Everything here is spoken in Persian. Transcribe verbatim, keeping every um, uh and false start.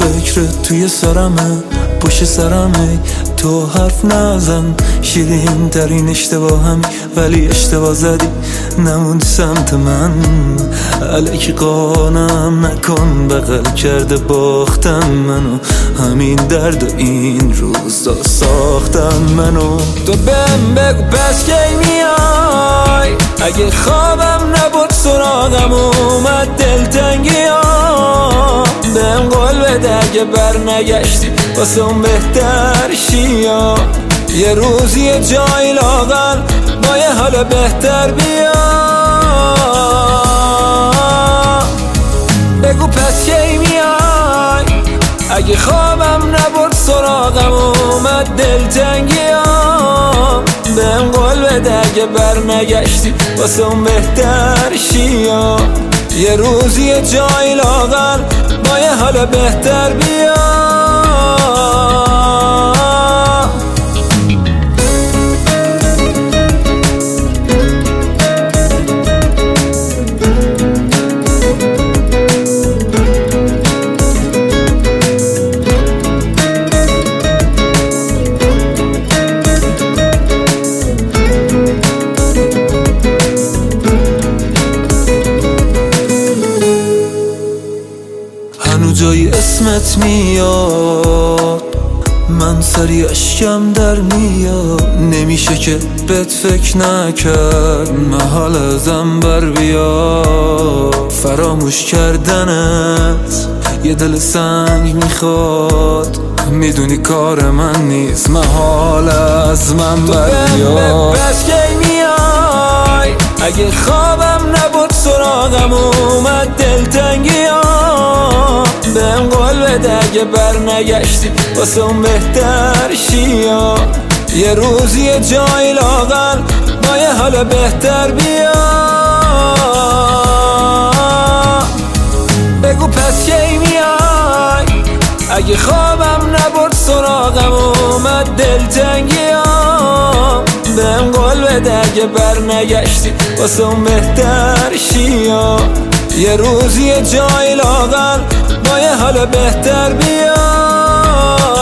فکرت توی سرمه، پشت سرمه. تو حرف نزن، شیرین ترین اشتباه همی، ولی اشتباه زدی نموندی سمت من. الکی قانم نکن، بغل کرده باختم منو، همین درد و این روزا ساختم منو. تو بهم بگو پس کی میای، اگه خوابم نبود سراغم اومد دلتنگیام. بهم قول بده اگه بر نگشتی واسه اون بهتر شیا، یه روزی یه جای لاغل با یه حال بهتر بیا. بگو پس کی میای، اگه خوابم نبرد سراغم اومد دلتنگیام. بهم قول بده اگه بر نگشتی واسه اون بهتر شیا، یه روزی یه جای لاغل با یه حال بهتر بیا. هنو جای اسمت میاد، من سری اشکم در میاد. نمیشه که بهت فکر نکرد، محال ازم بر بیاد. فراموش کردنت یه دل سنگ میخواد، میدونی کار من نیست، محال از من بر بیاد. بس کی میای، اگه خوابم نبود سراغم اومد دلتنگیام. بهم قول بده اگه بر نگشتی واسه اون بهتر شیا، یه روزی یه جای لاغل با یه حال بهتر بیا. بگو پس کی میای، اگه خوابم نبرد سراغم اومد دلتنگیام. بهم قول بده اگه بر نگشتی واسه اون بهتر شیا، یه روزی یه جای لاغل با یه حال بهتر بیا.